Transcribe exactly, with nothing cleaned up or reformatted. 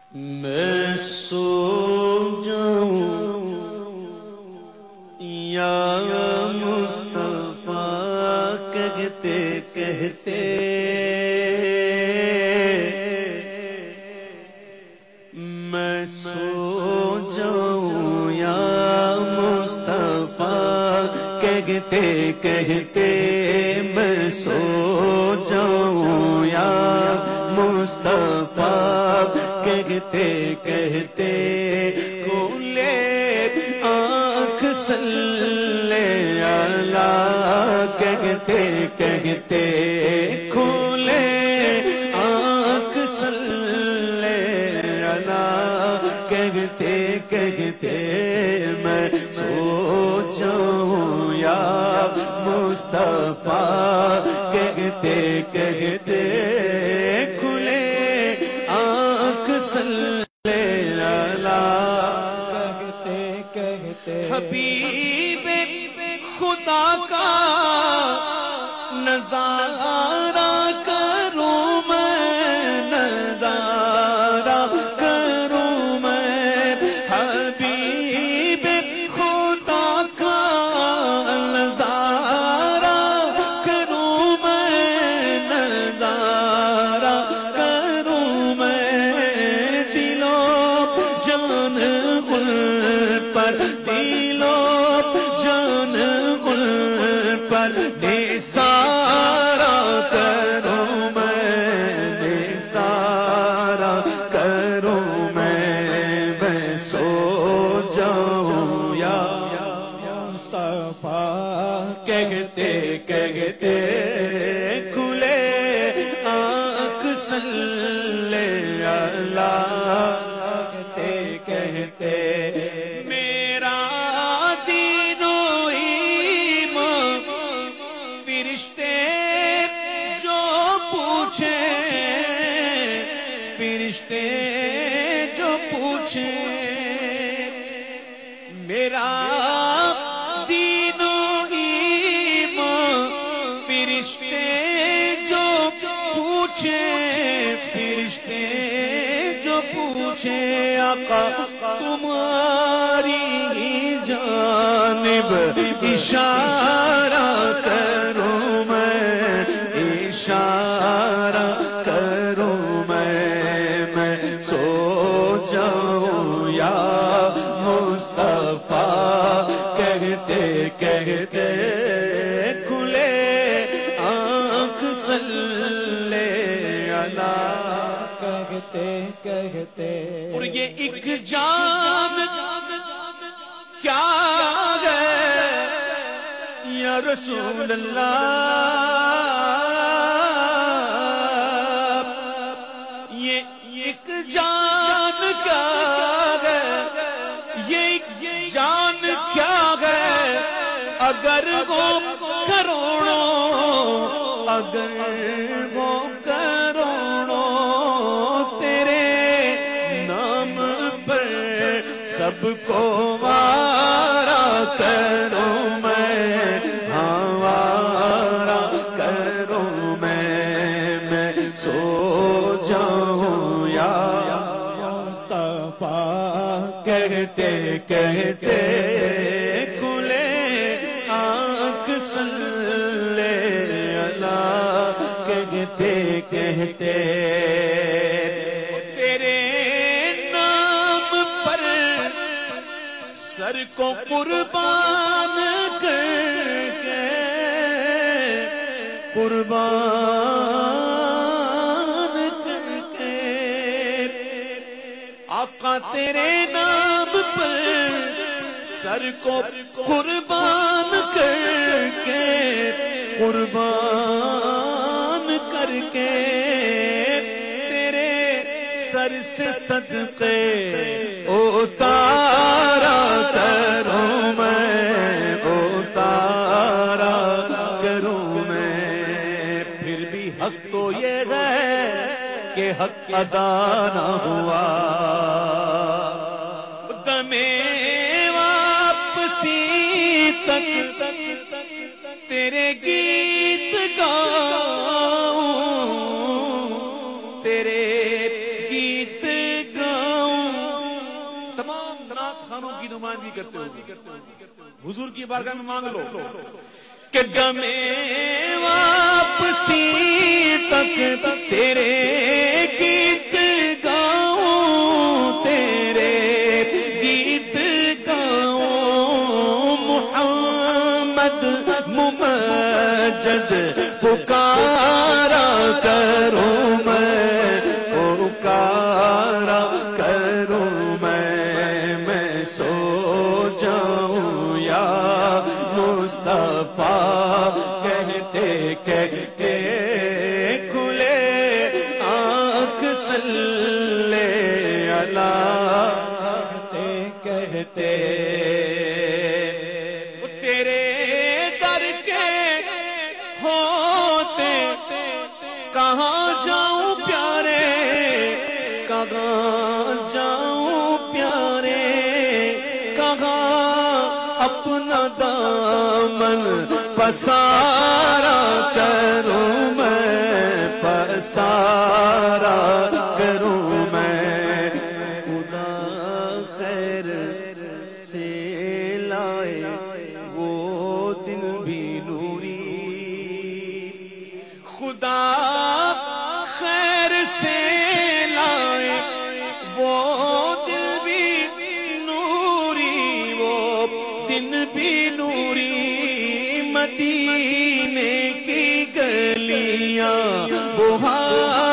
میں سو جاؤں یا مصطفیٰ کہتے کہتے میں سو جاؤں یا مصطفیٰ کہتے کہتے میں سو جاؤں یا مصطفیٰ کہتے کہتے کھولے آنکھ صلی اللہ کہتے کہتے کھولے آنکھ صلی اللہ کہتے کہتے میں سو جاؤں یا مصطفیٰ کہتے کہتے کھلے آنکھ صلی اللہ کہتے کہتے حبیب خدا کا نظارہ کروں میں نظارہ کروں میں حبیب خدا کا نظارہ کروں میں نظارہ کروں میں دلوں جان گل پر دلوں جان گل پر نثارا کروں میں نثارا کروں میں میں سو جاؤں یا مصطفیٰ کہتے کہتے کھلے آنکھ صلی اللہ کہتے کہتے میرا دین و ایمان فرشتے جو پوچھے فرشتے جو پوچھے میرا دین و ایمان فرشتے جو پوچھے فرشتے جو پوچھے آقا تمہاری جانب اشارہ کروں میں اشارہ کروں میں میں سو جاؤں یا مصطفیٰ کہتے کہتے کھلے آنکھ صلی اللہ کہتے کہتے اور یہ ایک جان کیا ہے یا رسول اللہ یہ ایک جان کیا ہے یہ جان کیا ہے اگر وہ کروڑوں اگر وہ کروڑوں تیرے نام پر سب کو وارا کروں میں ہمارا کروں میں میں سو جاؤں یا مصطفیٰ کہتے کہتے کھلے آنکھ صلی اللہ کہتے کہتے سر کو قربان کر کے قربان کر کے آقا تیرے نام پر سر کو قربان کر کے قربان کر کے تیرے سر سے صدقے اتارا کروں میں اتارا کروں میں پھر بھی حق تو یہ ہے کہ حق ادا نہ ہوا دمے واپسی تک تیرے گیت گاؤں تیرے گیت گاؤں نمائندگی کرتے ہو حضور کی بارگاہ میں مانگ لو کہ گمے واپسی تک تیرے گیت گاؤں تیرے گیت گاؤں محمد ممجد پکارا کروں میں پکارا کروں میں میں سو جاؤں یا مصطفیٰ کہتے کہتے کھلے آنکھ صلی اللہ کہتے کہتے تیرے در کے ہوتے کہاں جاؤں پیارے کہاں جاؤں پیارے کہاں اپنا دامن پسارا کروں میں پسارا کروں میں خدا خیر سے لائے وہ دن بھی نوری خدا خیر سے لائے وہ دل بھی نوری وہ دن بھی نوری مدینے کی گلیاں بہار